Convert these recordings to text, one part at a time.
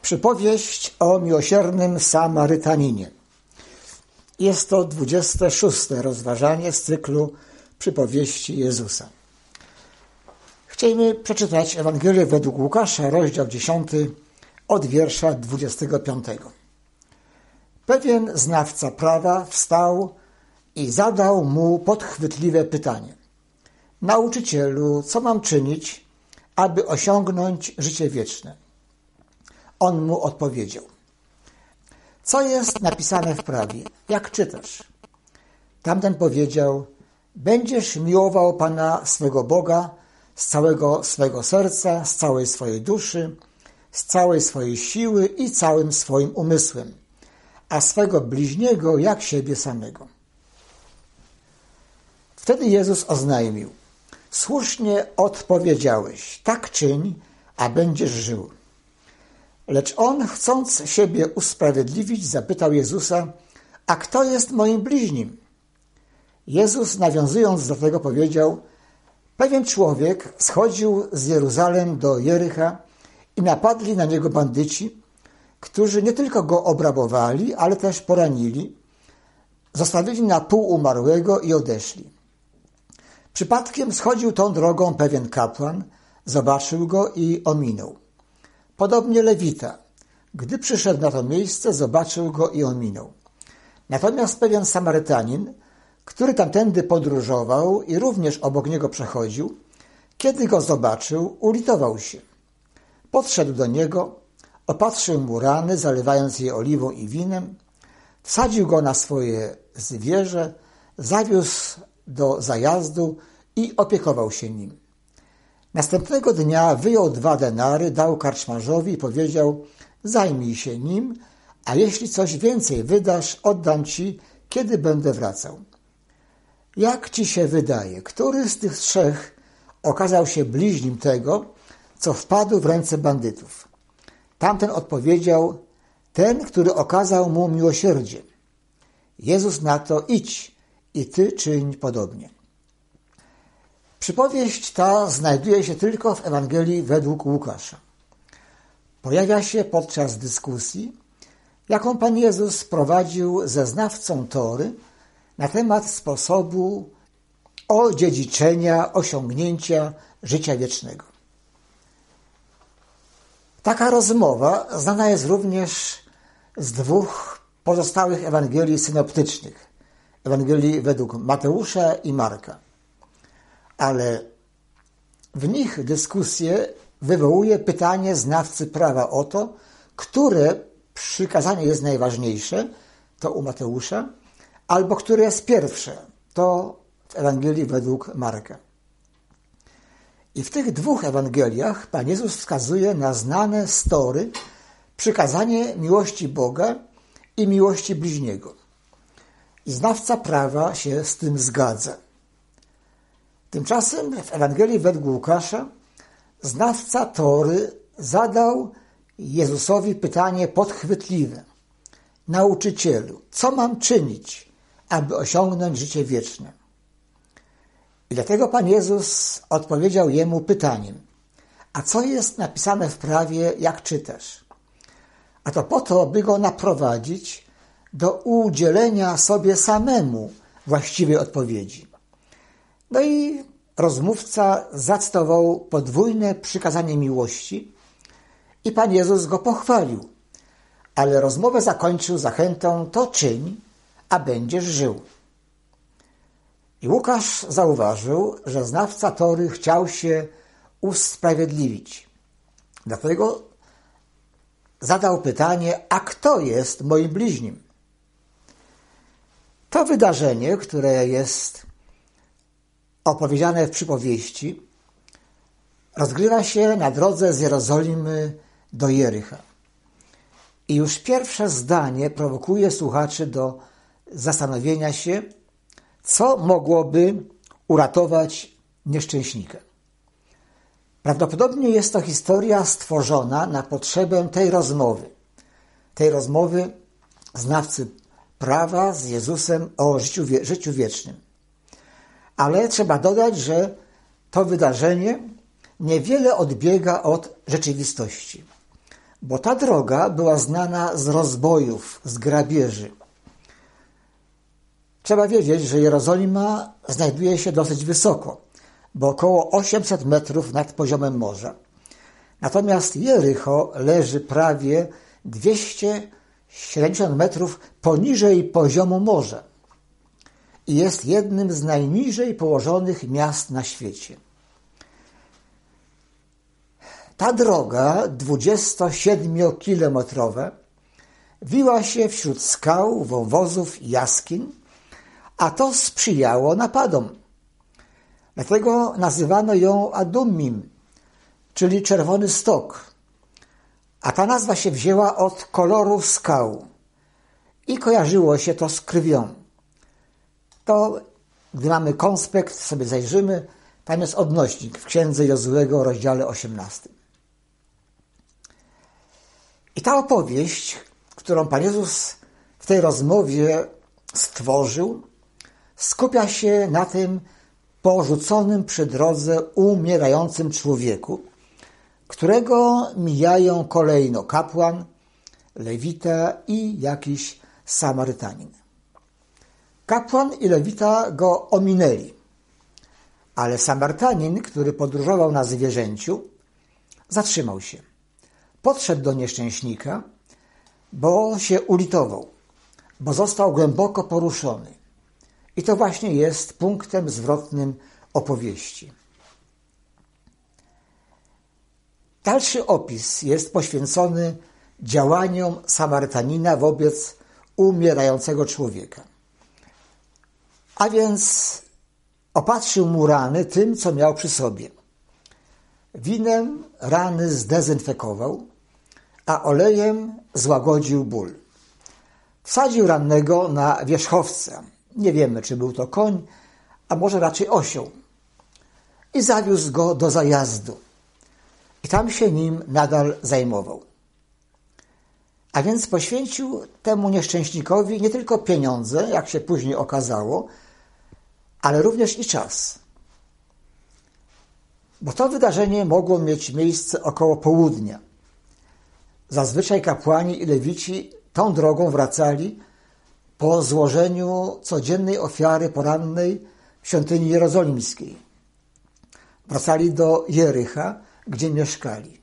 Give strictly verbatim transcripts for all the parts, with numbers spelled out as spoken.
Przypowieść o miłosiernym Samarytaninie. Jest to dwudzieste szóste rozważanie z cyklu Przypowieści Jezusa. Chcielibyśmy przeczytać Ewangelię według Łukasza, rozdział dziesiąty, od wiersza dwudziestego piątego. Pewien znawca prawa wstał i zadał mu podchwytliwe pytanie. Nauczycielu, co mam czynić, aby osiągnąć życie wieczne? On mu odpowiedział. Co jest napisane w prawie? Jak czytasz? Tamten powiedział, będziesz miłował Pana swego Boga z całego swego serca, z całej swojej duszy, z całej swojej siły i całym swoim umysłem, a swego bliźniego jak siebie samego. Wtedy Jezus oznajmił, słusznie odpowiedziałeś, tak czyń, a będziesz żył. Lecz on, chcąc siebie usprawiedliwić, zapytał Jezusa, a kto jest moim bliźnim? Jezus, nawiązując do tego, powiedział, pewien człowiek schodził z Jeruzalem do Jericha i napadli na niego bandyci, którzy nie tylko go obrabowali, ale też poranili, zostawili na pół umarłego i odeszli. Przypadkiem schodził tą drogą pewien kapłan, zobaczył go i ominął. Podobnie Lewita, gdy przyszedł na to miejsce, zobaczył go i ominął. Natomiast pewien Samarytanin, który tamtędy podróżował i również obok niego przechodził, kiedy go zobaczył, ulitował się. Podszedł do niego, opatrzył mu rany, zalewając je oliwą i winem, wsadził go na swoje zwierzę, zawiózł do zajazdu i opiekował się nim. Następnego dnia wyjął dwa denary, dał karczmarzowi i powiedział, zajmij się nim, a jeśli coś więcej wydasz, oddam ci, kiedy będę wracał. Jak ci się wydaje, który z tych trzech okazał się bliźnim tego, co wpadł w ręce bandytów? Tamten odpowiedział, ten, który okazał mu miłosierdzie. Jezus na to, idź i ty czyń podobnie. Przypowieść ta znajduje się tylko w Ewangelii według Łukasza. Pojawia się podczas dyskusji, jaką Pan Jezus prowadził ze znawcą Tory na temat sposobu odziedziczenia, osiągnięcia życia wiecznego. Taka rozmowa znana jest również z dwóch pozostałych Ewangelii synoptycznych, Ewangelii według Mateusza i Marka. Ale w nich dyskusję wywołuje pytanie znawcy prawa o to, które przykazanie jest najważniejsze, to u Mateusza, albo które jest pierwsze, to w Ewangelii według Marka. I w tych dwóch Ewangeliach Pan Jezus wskazuje na znane z Tory przykazanie miłości Boga i miłości bliźniego. I znawca prawa się z tym zgadza. Tymczasem w Ewangelii według Łukasza znawca Tory zadał Jezusowi pytanie podchwytliwe. Nauczycielu, co mam czynić, aby osiągnąć życie wieczne? I dlatego Pan Jezus odpowiedział jemu pytaniem. A co jest napisane w prawie, jak czytasz? A to po to, by go naprowadzić do udzielenia sobie samemu właściwej odpowiedzi. No i rozmówca zacytował podwójne przykazanie miłości i Pan Jezus go pochwalił, ale rozmowę zakończył zachętą, to czyń, a będziesz żył. I Łukasz zauważył, że znawca Tory chciał się usprawiedliwić. Dlatego zadał pytanie, a kto jest moim bliźnim? To wydarzenie, które jest opowiedziane w przypowieści, rozgrywa się na drodze z Jerozolimy do Jericha. I już pierwsze zdanie prowokuje słuchaczy do zastanowienia się, co mogłoby uratować nieszczęśnika. Prawdopodobnie jest to historia stworzona na potrzebę tej rozmowy. Tej rozmowy znawcy prawa z Jezusem o życiu, życiu wiecznym. Ale trzeba dodać, że to wydarzenie niewiele odbiega od rzeczywistości. bo ta droga była znana z rozbojów, z grabieży. Trzeba wiedzieć, że Jerozolima znajduje się dosyć wysoko, bo około osiemset metrów nad poziomem morza. Natomiast Jericho leży prawie dwieście siedemdziesiąt metrów poniżej poziomu morza i jest jednym z najniżej położonych miast na świecie. Ta droga dwudziestosiedmiokilometrowa wiła się wśród skał, wąwozów i jaskiń, a to sprzyjało napadom. Dlatego nazywano ją Adummim, czyli Czerwony Stok, a ta nazwa się wzięła od koloru skał i kojarzyło się to z krwią. To, gdy mamy konspekt, sobie zajrzymy, tam jest odnośnik w Księdze Jozuego, rozdziale osiemnastym. I ta opowieść, którą Pan Jezus w tej rozmowie stworzył, skupia się na tym porzuconym przy drodze umierającym człowieku, którego mijają kolejno kapłan, lewita i jakiś Samarytanin. Kapłan i lewita go ominęli, ale Samarytanin, który podróżował na zwierzęciu, zatrzymał się. Podszedł do nieszczęśnika, bo się ulitował, bo został głęboko poruszony. I to właśnie jest punktem zwrotnym opowieści. Dalszy opis jest poświęcony działaniom Samarytanina wobec umierającego człowieka. A więc opatrzył mu rany tym, co miał przy sobie. Winem rany zdezynfekował, a olejem złagodził ból. Wsadził rannego na wierzchowca. Nie wiemy, czy był to koń, a może raczej osioł. I zawiózł go do zajazdu. I tam się nim nadal zajmował. A więc poświęcił temu nieszczęśnikowi nie tylko pieniądze, jak się później okazało, ale również i czas. Bo to wydarzenie mogło mieć miejsce około południa. Zazwyczaj kapłani i lewici tą drogą wracali po złożeniu codziennej ofiary porannej w świątyni jerozolimskiej. Wracali do Jericha, gdzie mieszkali.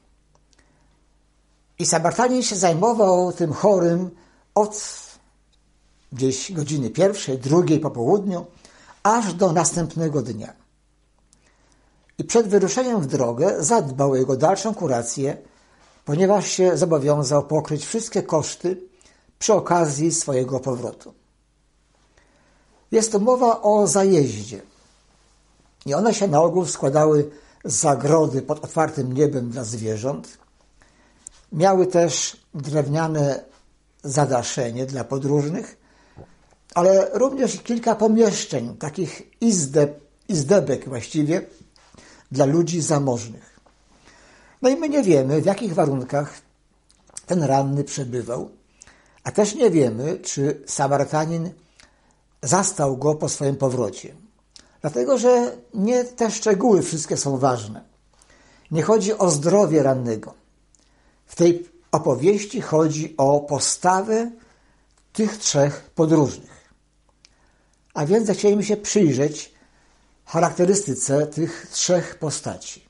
I Samarytanin się zajmował tym chorym od gdzieś godziny pierwszej, drugiej po południu, aż do następnego dnia. I przed wyruszeniem w drogę zadbał o jego dalszą kurację, ponieważ się zobowiązał pokryć wszystkie koszty przy okazji swojego powrotu. Jest to mowa o zajeździe. I one się na ogół składały z zagrody pod otwartym niebem dla zwierząt. Miały też drewniane zadaszenie dla podróżnych, ale również kilka pomieszczeń, takich izdeb, izdebek właściwie, dla ludzi zamożnych. No i my nie wiemy, w jakich warunkach ten ranny przebywał, a też nie wiemy, czy Samarytanin zastał go po swoim powrocie. Dlatego, że nie te szczegóły wszystkie są ważne. Nie chodzi o zdrowie rannego. W tej opowieści chodzi o postawę tych trzech podróżnych. A więc zechcielibyśmy się przyjrzeć charakterystyce tych trzech postaci.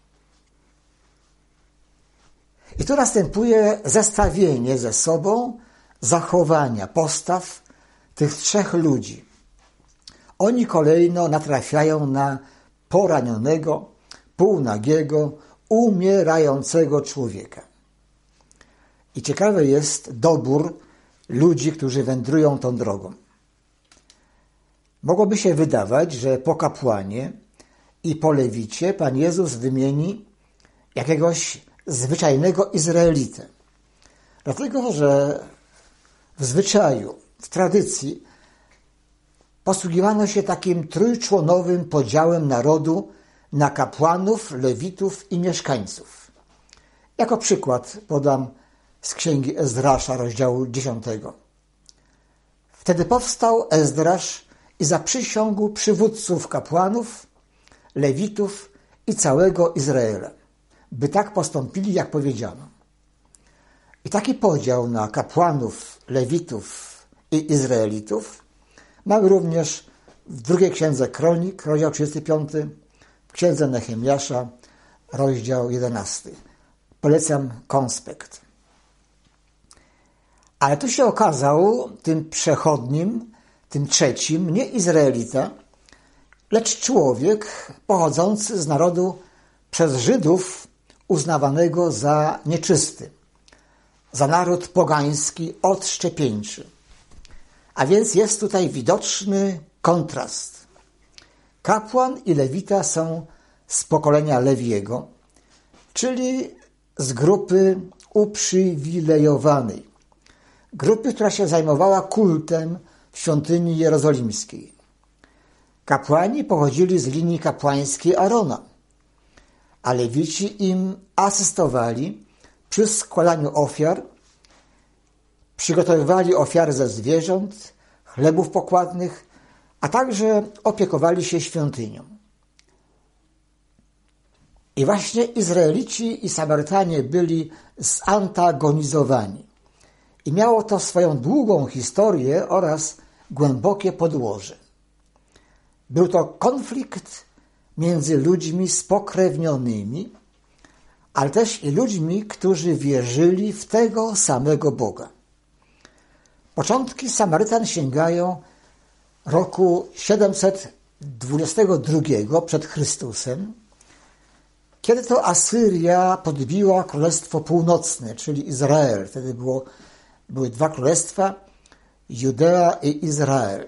I tu następuje zestawienie ze sobą zachowania, postaw tych trzech ludzi. Oni kolejno natrafiają na poranionego, półnagiego, umierającego człowieka. I ciekawy jest dobór ludzi, którzy wędrują tą drogą. Mogłoby się wydawać, że po kapłanie i po lewicie Pan Jezus wymieni jakiegoś zwyczajnego Izraelitę. Dlatego, że w zwyczaju, w tradycji posługiwano się takim trójczłonowym podziałem narodu na kapłanów, lewitów i mieszkańców. Jako przykład podam z Księgi Ezdrasza, rozdziału dziesiątego. Wtedy powstał Ezdrasz i zaprzysiągł przywódców kapłanów, lewitów i całego Izraela, by tak postąpili, jak powiedziano. I taki podział na kapłanów, lewitów i Izraelitów mamy również w drugiej księdze Kronik, rozdział trzydziesty piąty, w księdze Nehemiasza, rozdział jedenasty. Polecam konspekt. Ale tu się okazał tym przechodnim, tym trzecim, nie Izraelita, lecz człowiek pochodzący z narodu przez Żydów uznawanego za nieczysty, za naród pogański odszczepieńczy. A więc jest tutaj widoczny kontrast. Kapłan i lewita są z pokolenia Lewiego, czyli z grupy uprzywilejowanej, grupy, która się zajmowała kultem w świątyni jerozolimskiej. Kapłani pochodzili z linii kapłańskiej Arona, a lewici im asystowali przy składaniu ofiar, przygotowywali ofiary ze zwierząt, chlebów pokładnych, a także opiekowali się świątynią. I właśnie Izraelici i Samarytanie byli zantagonizowani. I miało to swoją długą historię oraz głębokie podłoże. Był to konflikt między ludźmi spokrewnionymi, ale też i ludźmi, którzy wierzyli w tego samego Boga. Początki Samarytan sięgają roku siedemset dwudziestego drugiego przed Chrystusem, kiedy to Asyria podbiła Królestwo Północne, czyli Izrael. Wtedy było, były dwa królestwa, Judea i Izrael.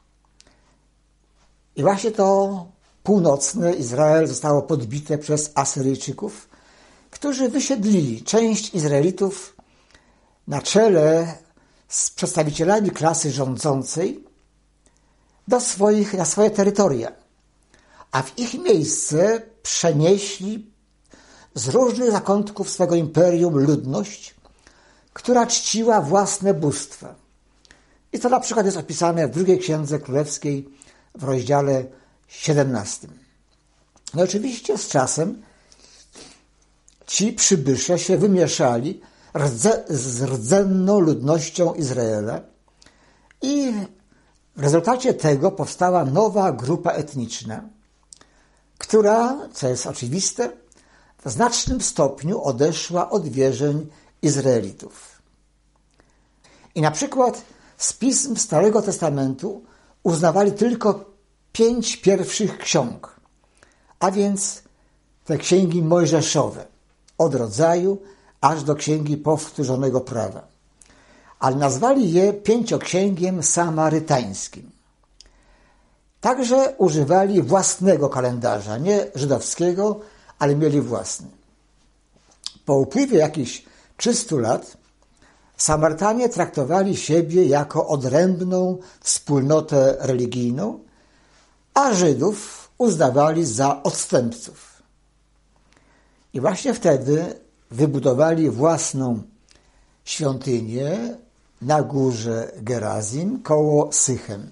I właśnie to północne Izrael zostało podbite przez Asyryjczyków, którzy wysiedlili część Izraelitów na czele z przedstawicielami klasy rządzącej do swoich, na swoje terytoria, a w ich miejsce przenieśli z różnych zakątków swego imperium ludność, która czciła własne bóstwa. I to na przykład jest opisane w drugiej księdze królewskiej w rozdziale siedemnastym. No oczywiście z czasem ci przybysze się wymieszali rdze, z rdzenną ludnością Izraela i w rezultacie tego powstała nowa grupa etniczna, która, co jest oczywiste, w znacznym stopniu odeszła od wierzeń Izraelitów. I na przykład z pism Starego Testamentu uznawali tylko pięć pierwszych ksiąg, a więc te księgi mojżeszowe, od rodzaju aż do księgi powtórzonego prawa. Ale nazwali je pięcioksięgiem samarytańskim. Także używali własnego kalendarza, nie żydowskiego, ale mieli własny. Po upływie jakichś trzystu lat Samarytanie traktowali siebie jako odrębną wspólnotę religijną, a Żydów uznawali za odstępców. I właśnie wtedy wybudowali własną świątynię na górze Gerazim koło Sychem.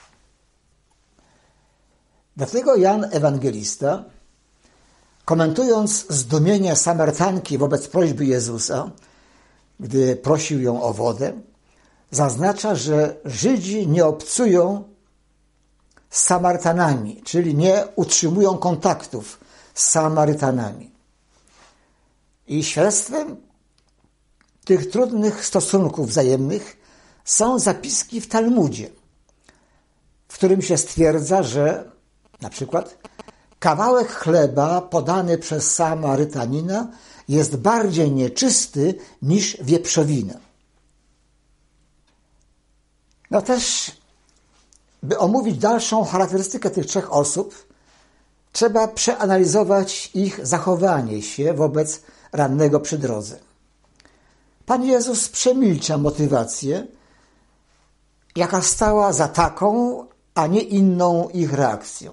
Dlatego Jan Ewangelista, komentując zdumienie Samarytanki wobec prośby Jezusa, gdy prosił ją o wodę, zaznacza, że Żydzi nie obcują z Samarytanami, czyli nie utrzymują kontaktów z Samarytanami. I świadectwem tych trudnych stosunków wzajemnych są zapiski w Talmudzie, w którym się stwierdza, że na przykład kawałek chleba podany przez Samarytanina jest bardziej nieczysty niż wieprzowina. No też, by omówić dalszą charakterystykę tych trzech osób, trzeba przeanalizować ich zachowanie się wobec rannego przy drodze. Pan Jezus przemilcza motywację, jaka stała za taką, a nie inną ich reakcją.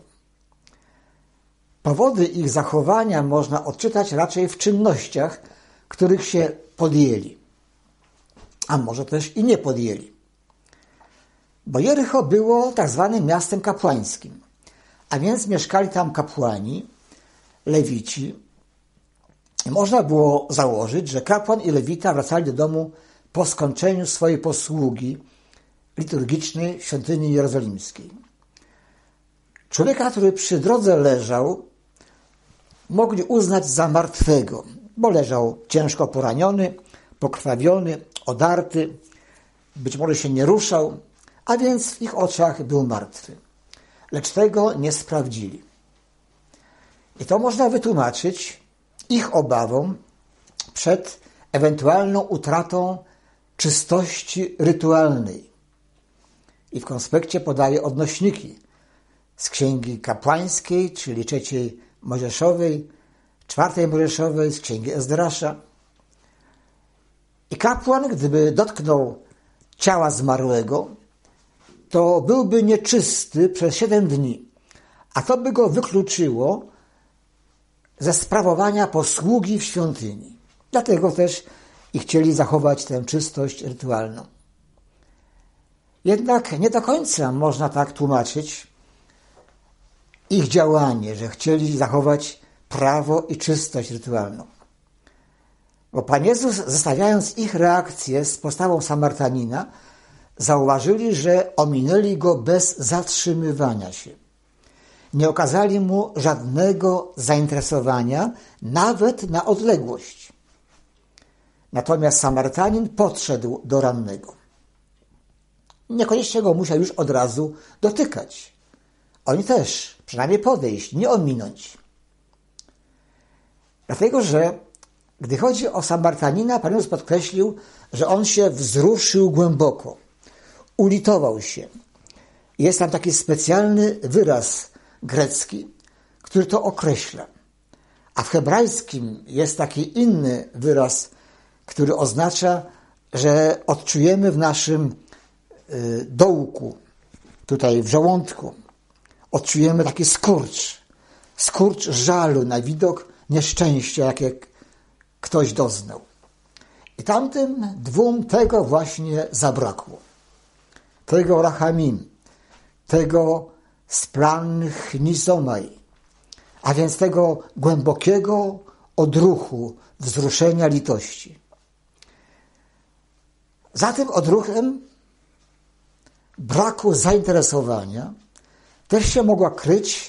Powody ich zachowania można odczytać raczej w czynnościach, których się podjęli, a może też i nie podjęli. Bo Jericho było tak zwanym miastem kapłańskim, a więc mieszkali tam kapłani, lewici, Można było założyć, że kapłan i lewita wracali do domu po skończeniu swojej posługi liturgicznej w świątyni jerozolimskiej. Człowieka, który przy drodze leżał, mogli uznać za martwego, bo leżał ciężko poraniony, pokrwawiony, odarty, być może się nie ruszał, a więc w ich oczach był martwy. Lecz tego nie sprawdzili. I to można wytłumaczyć ich obawą przed ewentualną utratą czystości rytualnej. I w konspekcie podaje odnośniki z Księgi Kapłańskiej, czyli trzeciej Mojżeszowej, czwartej Mojżeszowej, z Księgi Ezdrasza. I kapłan, gdyby dotknął ciała zmarłego, to byłby nieczysty przez siedem dni, a to by go wykluczyło ze sprawowania posługi w świątyni. Dlatego też i chcieli zachować tę czystość rytualną. Jednak nie do końca można tak tłumaczyć ich działanie, że chcieli zachować prawo i czystość rytualną. Bo Pan Jezus, zestawiając ich reakcję z postawą Samarytanina, zauważyli, że ominęli go bez zatrzymywania się. Nie okazali mu żadnego zainteresowania, nawet na odległość. Natomiast Samarytanin podszedł do rannego. Niekoniecznie go musiał już od razu dotykać. Oni też, przynajmniej podejść, nie ominąć. Dlatego, że gdy chodzi o Samarytanina, Pan Jezus podkreślił, że on się wzruszył głęboko, ulitował się. Jest tam taki specjalny wyraz grecki, który to określa. A w hebrajskim jest taki inny wyraz, który oznacza, że odczujemy w naszym y, dołku, tutaj w żołądku, odczujemy taki skurcz, skurcz żalu na widok nieszczęścia, jakie ktoś doznał. I tamtym dwóm tego właśnie zabrakło. Tego rachamim, tego splanchnisomai, a więc tego głębokiego odruchu, wzruszenia litości. Za tym odruchem braku zainteresowania też się mogła kryć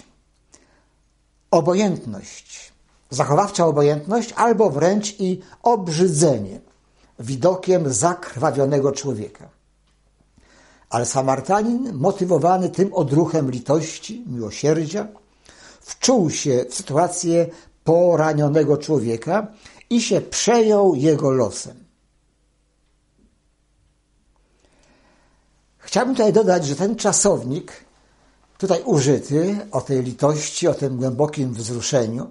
obojętność, zachowawcza obojętność albo wręcz i obrzydzenie widokiem zakrwawionego człowieka. Ale Samarytanin, motywowany tym odruchem litości, miłosierdzia, wczuł się w sytuację poranionego człowieka i się przejął jego losem. Chciałbym tutaj dodać, że ten czasownik tutaj użyty o tej litości, o tym głębokim wzruszeniu,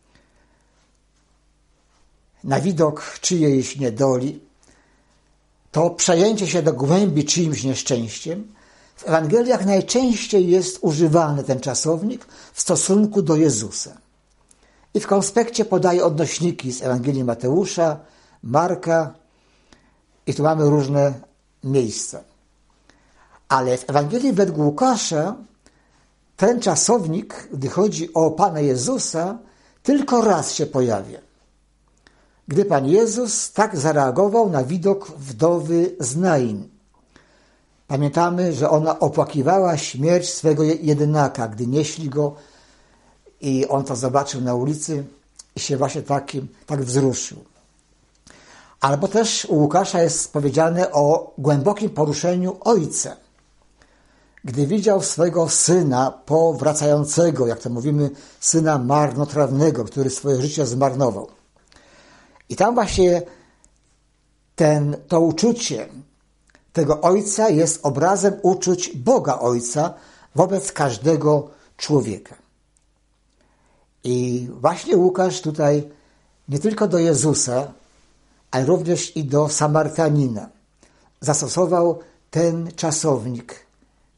na widok czyjejś niedoli, to przejęcie się do głębi czyimś nieszczęściem, w Ewangeliach najczęściej jest używany ten czasownik w stosunku do Jezusa. I w konspekcie podaje odnośniki z Ewangelii Mateusza, Marka i tu mamy różne miejsca. Ale w Ewangelii według Łukasza ten czasownik, gdy chodzi o Pana Jezusa, tylko raz się pojawia. Gdy Pan Jezus tak zareagował na widok wdowy z Nain. Pamiętamy, że ona opłakiwała śmierć swego jedynaka, gdy nieśli go i on to zobaczył na ulicy i się właśnie takim, tak wzruszył. Albo też u Łukasza jest powiedziane o głębokim poruszeniu ojca. Gdy widział swego syna powracającego, jak to mówimy, syna marnotrawnego, który swoje życie zmarnował. I tam właśnie ten, to uczucie tego ojca jest obrazem uczuć Boga Ojca wobec każdego człowieka. I właśnie Łukasz tutaj nie tylko do Jezusa, ale również i do Samarytanina zastosował ten czasownik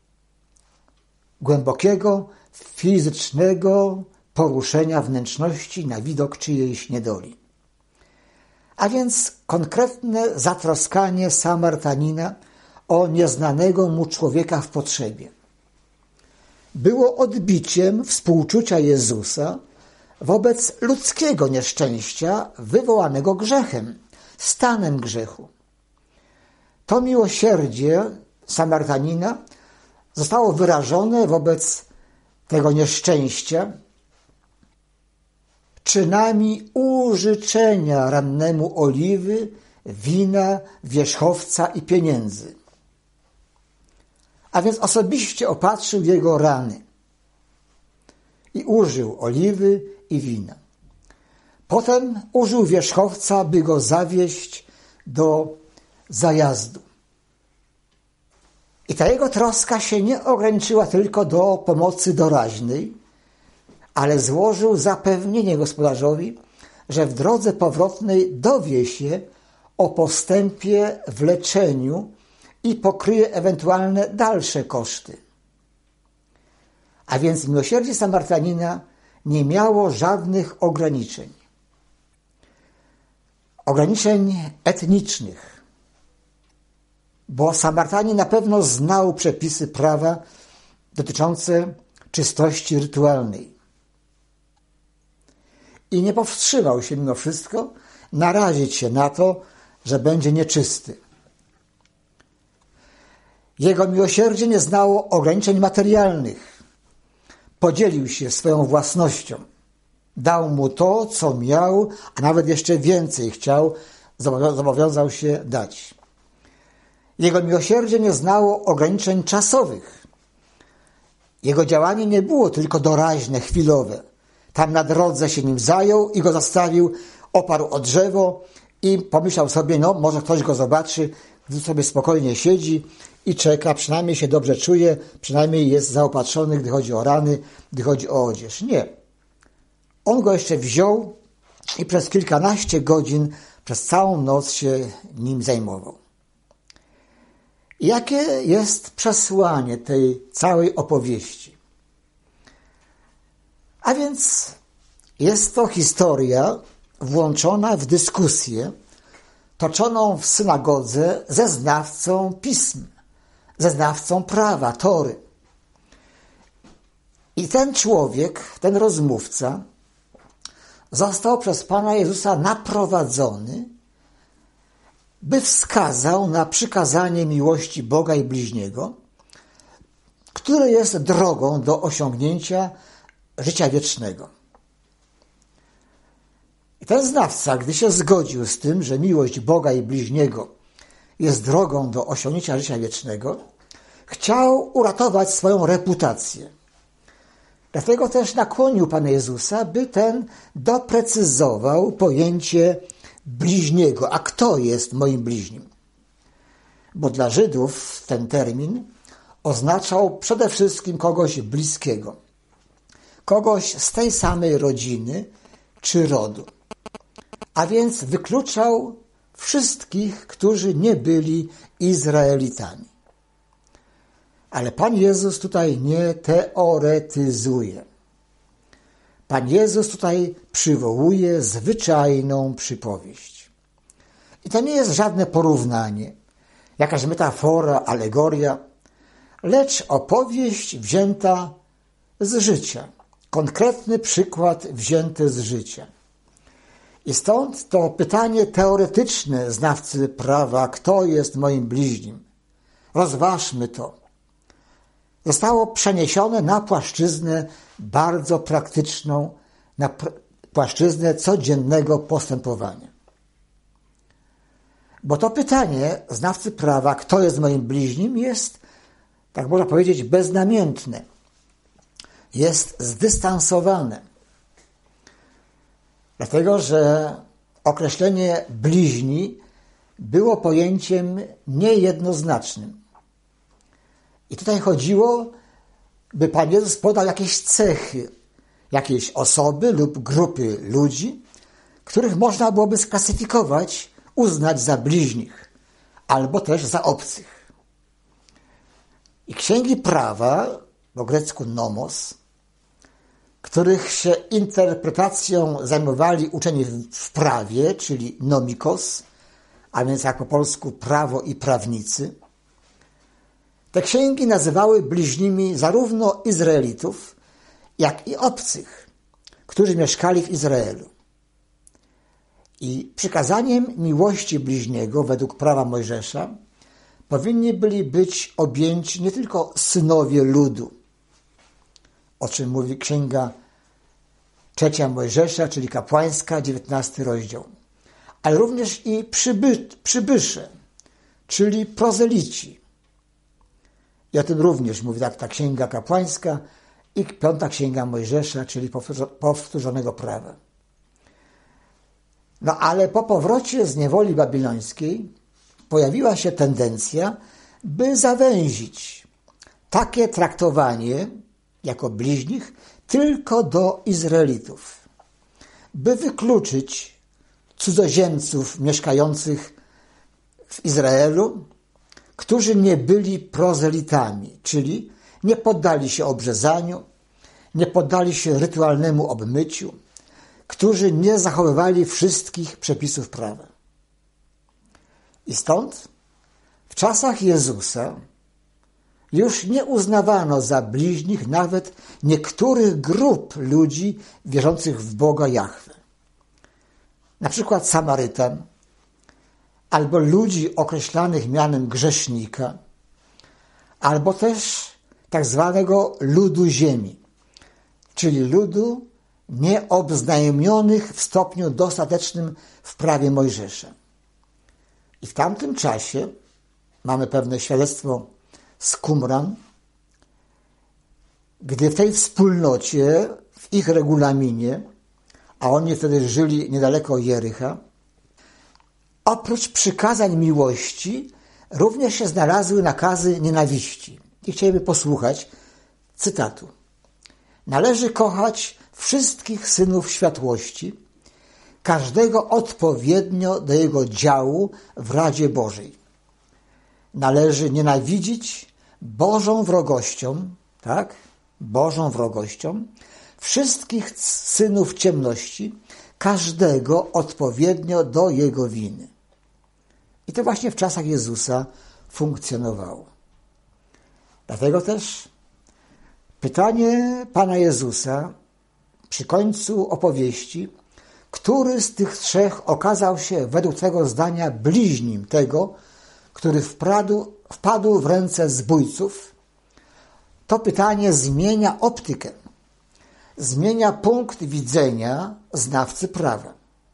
głębokiego, fizycznego poruszenia wnętrzności na widok czyjejś niedoli. A więc konkretne zatroskanie Samarytanina o nieznanego mu człowieka w potrzebie było odbiciem współczucia Jezusa wobec ludzkiego nieszczęścia wywołanego grzechem, stanem grzechu. To miłosierdzie Samarytanina zostało wyrażone wobec tego nieszczęścia czynami użyczenia rannemu oliwy, wina, wierzchowca i pieniędzy. A więc osobiście opatrzył jego rany i użył oliwy i wina. Potem użył wierzchowca, by go zawieźć do zajazdu. I ta jego troska się nie ograniczyła tylko do pomocy doraźnej, ale złożył zapewnienie gospodarzowi, że w drodze powrotnej dowie się o postępie w leczeniu i pokryje ewentualne dalsze koszty. A więc miłosierdzie Samarytanina nie miało żadnych ograniczeń. Ograniczeń etnicznych, bo Samarytanin na pewno znał przepisy prawa dotyczące czystości rytualnej. I nie powstrzymał się mimo wszystko narazić się na to, że będzie nieczysty. Jego miłosierdzie nie znało ograniczeń materialnych. Podzielił się swoją własnością. Dał mu to, co miał, a nawet jeszcze więcej chciał, zobowiązał się dać. Jego miłosierdzie nie znało ograniczeń czasowych. Jego działanie nie było tylko doraźne, chwilowe. Tam na drodze się nim zajął i go zastawił, oparł o drzewo i pomyślał sobie, no może ktoś go zobaczy, gdy sobie spokojnie siedzi i czeka, przynajmniej się dobrze czuje, przynajmniej jest zaopatrzony, gdy chodzi o rany, gdy chodzi o odzież. Nie. On go jeszcze wziął i przez kilkanaście godzin, przez całą noc się nim zajmował. I jakie jest przesłanie tej całej opowieści? A więc jest to historia włączona w dyskusję toczoną w synagodze ze znawcą pism, ze znawcą prawa, Tory. I ten człowiek, ten rozmówca został przez Pana Jezusa naprowadzony, by wskazał na przykazanie miłości Boga i bliźniego, które jest drogą do osiągnięcia życia wiecznego. I ten znawca, gdy się zgodził z tym, że miłość Boga i bliźniego jest drogą do osiągnięcia życia wiecznego, chciał uratować swoją reputację. Dlatego też nakłonił Pana Jezusa, by ten doprecyzował pojęcie bliźniego. A kto jest moim bliźnim? Bo dla Żydów ten termin oznaczał przede wszystkim kogoś bliskiego. Kogoś z tej samej rodziny czy rodu. A więc wykluczał wszystkich, którzy nie byli Izraelitami. Ale Pan Jezus tutaj nie teoretyzuje. Pan Jezus tutaj przywołuje zwyczajną przypowieść. I to nie jest żadne porównanie, jakaś metafora, alegoria, lecz opowieść wzięta z życia. Konkretny przykład wzięty z życia. I stąd to pytanie teoretyczne znawcy prawa, kto jest moim bliźnim? Rozważmy to. Zostało przeniesione na płaszczyznę bardzo praktyczną, na płaszczyznę codziennego postępowania. Bo to pytanie znawcy prawa, kto jest moim bliźnim, jest, tak można powiedzieć, beznamiętne. Jest zdystansowane. Dlatego, że określenie bliźni było pojęciem niejednoznacznym. I tutaj chodziło, by Pan Jezus podał jakieś cechy, jakiejś osoby lub grupy ludzi, których można byłoby sklasyfikować, uznać za bliźnich, albo też za obcych. I księgi prawa, po grecku nomos, których się interpretacją zajmowali uczeni w prawie, czyli nomikos, a więc jak po polsku prawo i prawnicy, te księgi nazywały bliźnimi zarówno Izraelitów, jak i obcych, którzy mieszkali w Izraelu. I przykazaniem miłości bliźniego według prawa Mojżesza powinni byli być objęci nie tylko synowie ludu, o czym mówi Księga Trzecia Mojżesza, czyli kapłańska, dziewiętnasty rozdział, ale również i przyby, przybysze, czyli prozelici. I o tym również mówi tak ta Księga Kapłańska i Piąta Księga Mojżesza, czyli powtórzonego prawa. No ale po powrocie z niewoli babilońskiej pojawiła się tendencja, by zawęzić takie traktowanie jako bliźnich tylko do Izraelitów, by wykluczyć cudzoziemców mieszkających w Izraelu, którzy nie byli prozelitami, czyli nie poddali się obrzezaniu, nie poddali się rytualnemu obmyciu, którzy nie zachowywali wszystkich przepisów prawa. I stąd w czasach Jezusa już nie uznawano za bliźnich nawet niektórych grup ludzi wierzących w Boga Jahwe. Na przykład Samarytan, albo ludzi określanych mianem grzesznika, albo też tak zwanego ludu ziemi, czyli ludu nieobznajomionych w stopniu dostatecznym w prawie Mojżesza. I w tamtym czasie mamy pewne świadectwo z Qumran, gdy w tej wspólnocie, w ich regulaminie, a oni wtedy żyli niedaleko Jericha, oprócz przykazań miłości również się znalazły nakazy nienawiści. I chcieliby posłuchać cytatu. Należy kochać wszystkich synów światłości, każdego odpowiednio do jego działu w Radzie Bożej. Należy nienawidzić Bożą wrogością, tak, Bożą wrogością, wszystkich synów ciemności, każdego odpowiednio do jego winy. I to właśnie w czasach Jezusa funkcjonowało. Dlatego też pytanie Pana Jezusa przy końcu opowieści, który z tych trzech okazał się według tego zdania bliźnim tego, który wpadł, wpadł w ręce zbójców, to pytanie zmienia optykę, zmienia punkt widzenia znawcy prawa.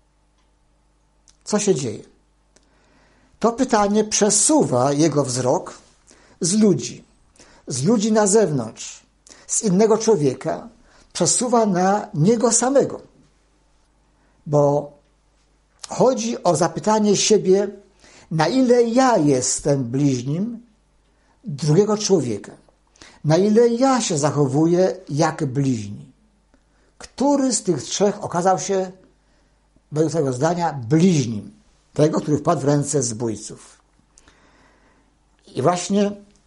Co się dzieje? To pytanie przesuwa jego wzrok z ludzi, z ludzi na zewnątrz, z innego człowieka, przesuwa na niego samego. Bo chodzi o zapytanie siebie, na ile ja jestem bliźnim drugiego człowieka, na ile ja się zachowuję jak bliźni. Który z tych trzech okazał się, według tego zdania, bliźnim tego, który wpadł w ręce zbójców. I właśnie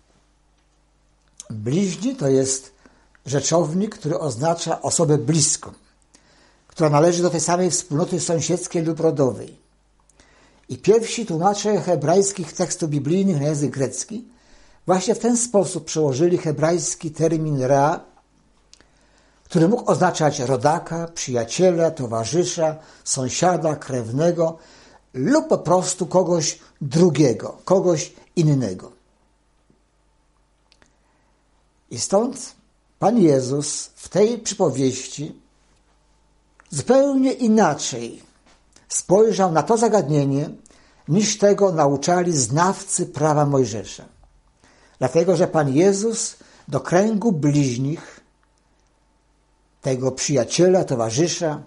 bliźni to jest rzeczownik, który oznacza osobę bliską, która należy do tej samej wspólnoty sąsiedzkiej lub rodowej. I pierwsi tłumacze hebrajskich tekstów biblijnych na język grecki właśnie w ten sposób przełożyli hebrajski termin rea, który mógł oznaczać rodaka, przyjaciela, towarzysza, sąsiada, krewnego lub po prostu kogoś drugiego, kogoś innego. I stąd Pan Jezus w tej przypowieści zupełnie inaczej spojrzał na to zagadnienie, niż tego nauczali znawcy prawa Mojżesza. Dlatego, że Pan Jezus do kręgu bliźnich, tego przyjaciela, towarzysza,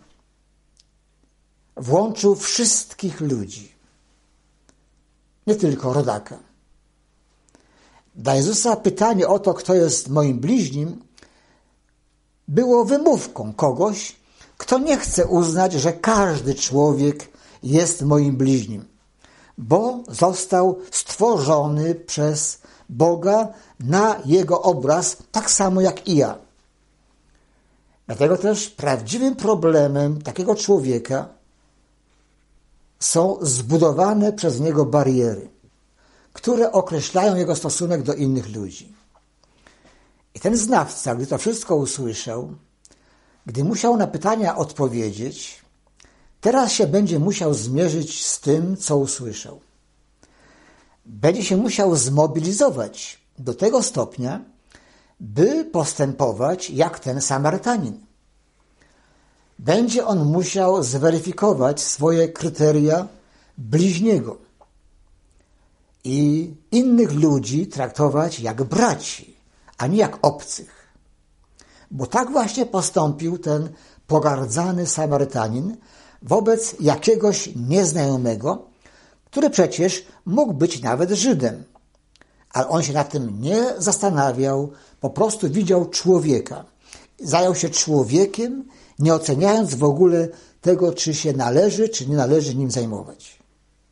włączył wszystkich ludzi, nie tylko rodaka. Dla Jezusa pytanie o to, kto jest moim bliźnim, było wymówką kogoś, kto nie chce uznać, że każdy człowiek jest moim bliźnim, bo został stworzony przez Boga na Jego obraz, tak samo jak i ja. Dlatego też prawdziwym problemem takiego człowieka są zbudowane przez niego bariery, które określają jego stosunek do innych ludzi. I ten znawca, gdy to wszystko usłyszał, Gdy musiał na pytania odpowiedzieć, teraz się będzie musiał zmierzyć z tym, co usłyszał. Będzie się musiał zmobilizować do tego stopnia, by postępować jak ten Samarytanin. Będzie on musiał zweryfikować swoje kryteria bliźniego i innych ludzi traktować jak braci, a nie jak obcych. Bo tak właśnie postąpił ten pogardzany Samarytanin wobec jakiegoś nieznajomego, który przecież mógł być nawet Żydem. Ale on się nad tym nie zastanawiał, po prostu widział człowieka. Zajął się człowiekiem, nie oceniając w ogóle tego, czy się należy, czy nie należy nim zajmować.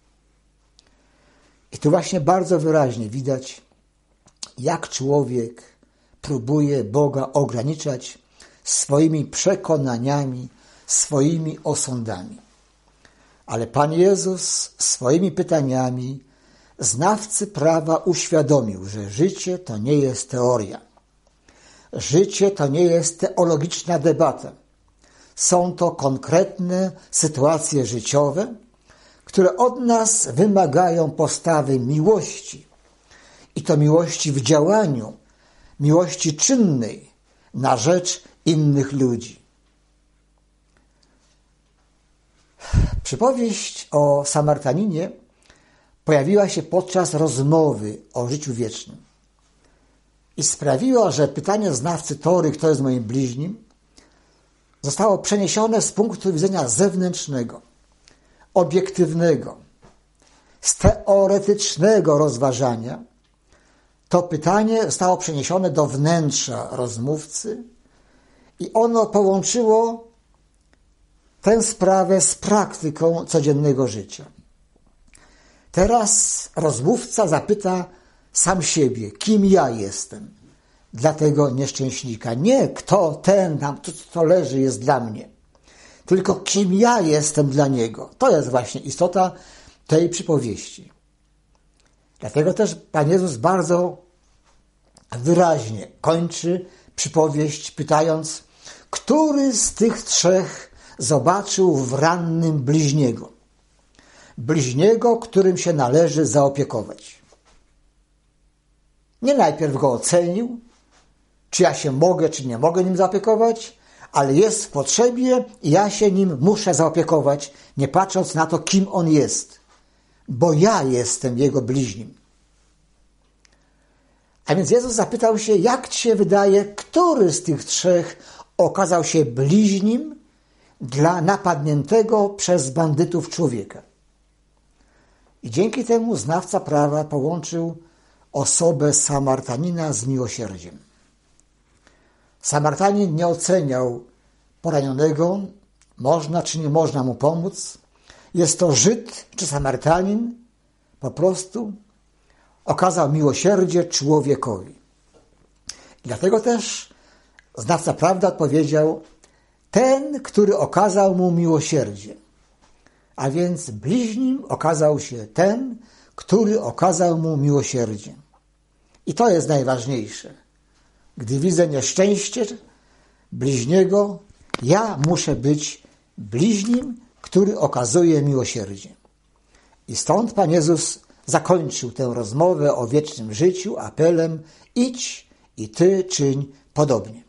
I tu właśnie bardzo wyraźnie widać, jak człowiek próbuje Boga ograniczać swoimi przekonaniami, swoimi osądami. Ale Pan Jezus swoimi pytaniami znawcy prawa uświadomił, że życie to nie jest teoria. Życie to nie jest teologiczna debata. Są to konkretne sytuacje życiowe, które od nas wymagają postawy miłości. I to miłości w działaniu, miłości czynnej na rzecz innych ludzi. Przypowieść o Samarytaninie pojawiła się podczas rozmowy o życiu wiecznym i sprawiła, że pytanie znawcy Tory, kto jest moim bliźnim, zostało przeniesione z punktu widzenia zewnętrznego, obiektywnego, z teoretycznego rozważania. To pytanie zostało przeniesione do wnętrza rozmówcy i ono połączyło tę sprawę z praktyką codziennego życia. Teraz rozmówca zapyta sam siebie, kim ja jestem dla tego nieszczęśnika. Nie kto ten tam, to, to leży jest dla mnie, tylko kim ja jestem dla niego. To jest właśnie istota tej przypowieści. Dlatego też Pan Jezus bardzo wyraźnie kończy przypowieść, pytając, który z tych trzech zobaczył w rannym bliźniego? Bliźniego, którym się należy zaopiekować. Nie najpierw go ocenił, czy ja się mogę, czy nie mogę nim zaopiekować, ale jest w potrzebie i ja się nim muszę zaopiekować, nie patrząc na to, kim on jest, bo ja jestem jego bliźnim. A więc Jezus zapytał się, jak ci się wydaje, który z tych trzech okazał się bliźnim dla napadniętego przez bandytów człowieka. I dzięki temu znawca prawa połączył osobę Samarytanina z miłosierdziem. Samarytanin nie oceniał poranionego, można czy nie można mu pomóc. Jest to Żyd czy Samarytanin, po prostu okazał miłosierdzie człowiekowi. I dlatego też znawca prawdy odpowiedział, ten, który okazał mu miłosierdzie. A więc bliźnim okazał się ten, który okazał mu miłosierdzie. I to jest najważniejsze. Gdy widzę nieszczęście bliźniego, ja muszę być bliźnim, który okazuje miłosierdzie. I stąd Pan Jezus zakończył tę rozmowę o wiecznym życiu apelem: idź i ty czyń podobnie.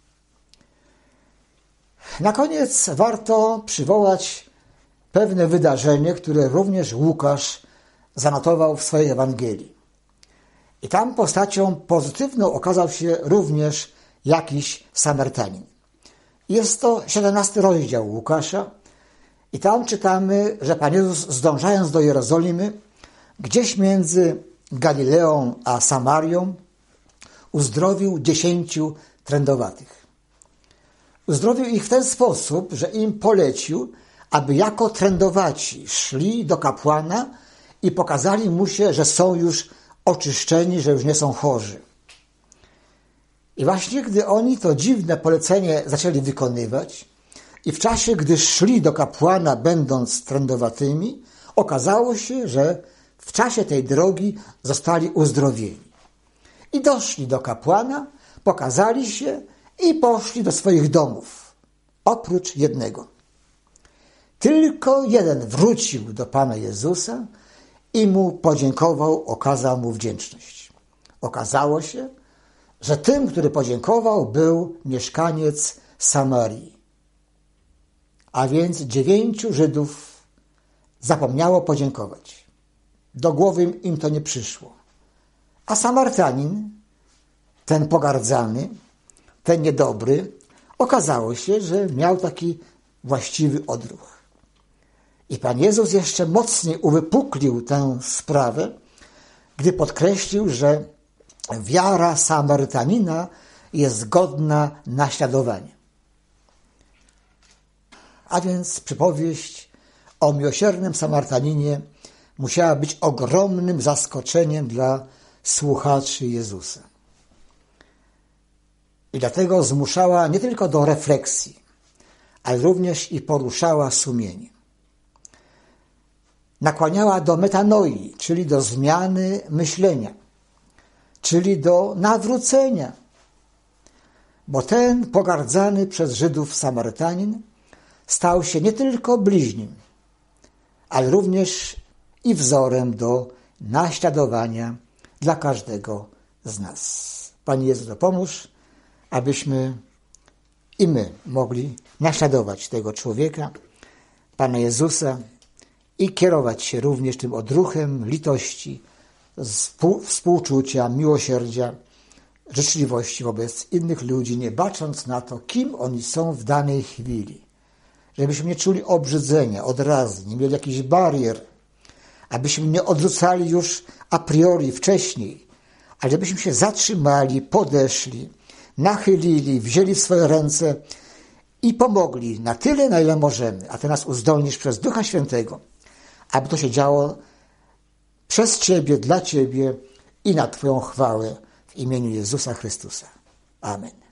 Na koniec warto przywołać pewne wydarzenie, które również Łukasz zanotował w swojej Ewangelii. I tam postacią pozytywną okazał się również jakiś Samarytanin. Jest to siedemnasty rozdział Łukasza i tam czytamy, że Pan Jezus, zdążając do Jerozolimy, gdzieś między Galileą a Samarią, uzdrowił dziesięciu trędowatych. Uzdrowił ich w ten sposób, że im polecił, aby jako trędowaci szli do kapłana i pokazali mu się, że są już oczyszczeni, że już nie są chorzy. I właśnie gdy oni to dziwne polecenie zaczęli wykonywać i w czasie, gdy szli do kapłana, będąc trędowatymi, okazało się, że w czasie tej drogi zostali uzdrowieni. I doszli do kapłana, pokazali się i poszli do swoich domów. oprócz jednego. Tylko jeden wrócił do Pana Jezusa i mu podziękował, okazał mu wdzięczność. Okazało się, że tym, który podziękował, był mieszkaniec Samarii. A więc dziewięciu Żydów zapomniało podziękować. Do głowy im to nie przyszło. A Samarytanin, ten pogardzany, ten niedobry, okazało się, że miał taki właściwy odruch. I Pan Jezus jeszcze mocniej uwypuklił tę sprawę, gdy podkreślił, że wiara Samarytanina jest godna naśladowania. A więc przypowieść o miłosiernym Samarytaninie musiała być ogromnym zaskoczeniem dla słuchaczy Jezusa. I dlatego zmuszała nie tylko do refleksji, ale również i poruszała sumienie. Nakłaniała do metanoi, czyli do zmiany myślenia, czyli do nawrócenia. Bo ten pogardzany przez Żydów Samarytanin stał się nie tylko bliźnim, ale również i wzorem do naśladowania dla każdego z nas. Panie Jezu, dopomóż, abyśmy i my mogli naśladować tego człowieka, Pana Jezusa, i kierować się również tym odruchem litości, współczucia, miłosierdzia, życzliwości wobec innych ludzi, nie bacząc na to, kim oni są w danej chwili. Żebyśmy nie czuli obrzydzenia, odrazy, nie mieli jakichś barier, abyśmy nie odrzucali już a priori wcześniej, ale żebyśmy się zatrzymali, podeszli, nachylili, wzięli w swoje ręce i pomogli na tyle, na ile możemy, a Ty nas uzdolnisz przez Ducha Świętego, aby to się działo przez Ciebie, dla Ciebie i na Twoją chwałę w imieniu Jezusa Chrystusa. Amen.